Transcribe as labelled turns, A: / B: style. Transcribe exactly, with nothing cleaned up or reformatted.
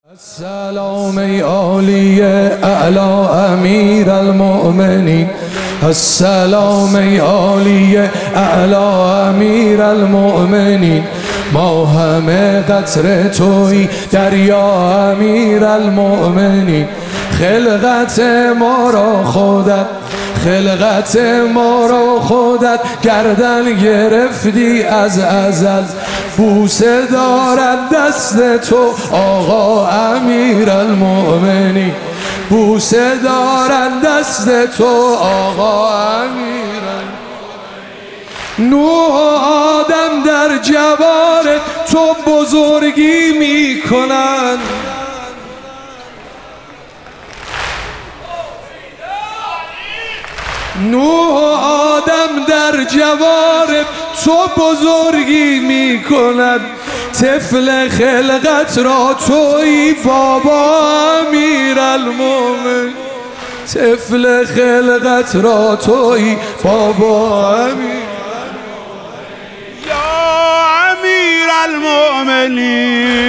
A: السلام ای عالی اعلی امیر المؤمنین، السلام ای عالی اعلی امیر المؤمنین، ما همه قطره توی دریا امیر المؤمنین، خلقت ما را خودت خلقت ما را خودت گردن گرفتی از ازل، بوسه دارد دست تو آقا امیر المؤمنین، بوسه دارد دست تو آقا امیر المؤمنین. نوح و آدم در جوار تو بزرگی می کنند، نوح و آدم در جوار تو بزرگی می کند، طفل خلقت را توی بابا امیر المؤمنین، طفل خلقت را توی بابا امیر
B: یا امیر المؤمنین.